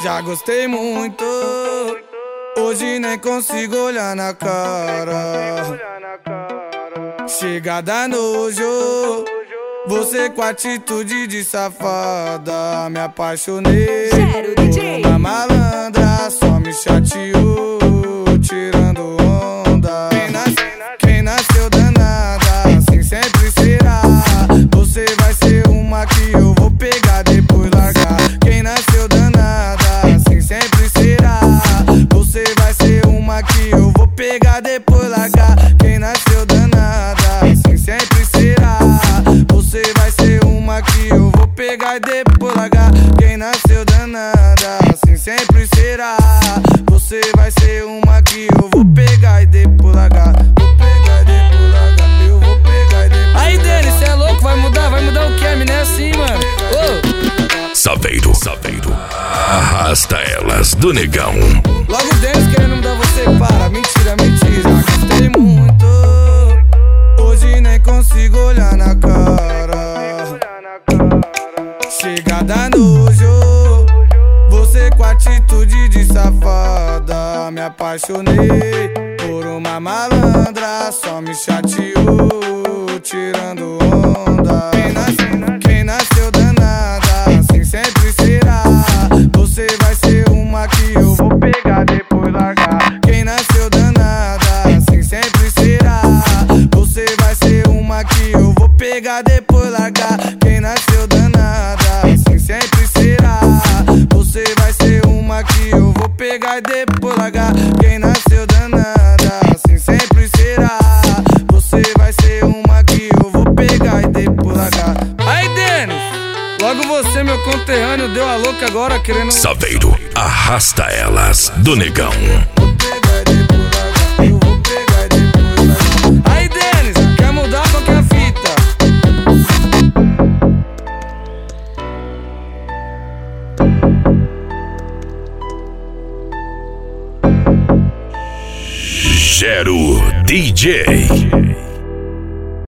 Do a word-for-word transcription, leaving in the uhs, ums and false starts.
Já gostei muito, hoje nem consigo olhar na cara. Chega da nojo, você com atitude de safada. Me apaixonei por uma malandra, só me chateou, tirando onda. Quem, nas, quem nasceu danada, assim sempre será. Você vai ser uma que eu vou pegar, depois largar. Quem nasceu danada, assim sempre será. Você vai ser uma que eu vou pegar, depois largar. Quem nasceu danada, assim sempre será. Você vai ser uma que eu vou pegar e depois largar. Quem nasceu danada, assim sempre será. Você vai ser uma que eu vou pegar e depois largar. Vou pegar e depois largar. Eu vou pegar e depois largar. Aí, Denis, cê é louco? Vai mudar? Vai mudar o que? A mina é assim, mano. Ô! Saveiro, Saveiro, arrasta elas do negão. Logo o Denis querendo mudar você, para. Mentira, mentira. Já gostei muito, hoje nem consigo olhar na cara. Chega da nojo, você com atitude de safada. Me apaixonei por uma malandra, só me chateou, tirando onda. Quem nasceu, quem nasceu danada, assim sempre será. Você vai ser uma que eu vou pegar, depois largar. Quem nasceu danada, assim sempre será. Você vai ser uma que eu vou pegar, depois largar. Quem nasceu danada, assim sempre será. Você vai ser uma que eu vou pegar e depois largar. Quem nasceu danada, assim sempre será. Você vai ser uma que eu vou pegar e depois largar. Aí, Denis, logo você, meu conterrâneo, deu a louca agora querendo... Saveiro, arrasta elas do negão. Vou pegar e depois largar. Eu vou pegar e depois largar. Aí, Denis, quer mudar qual que é a fita? Gero D J.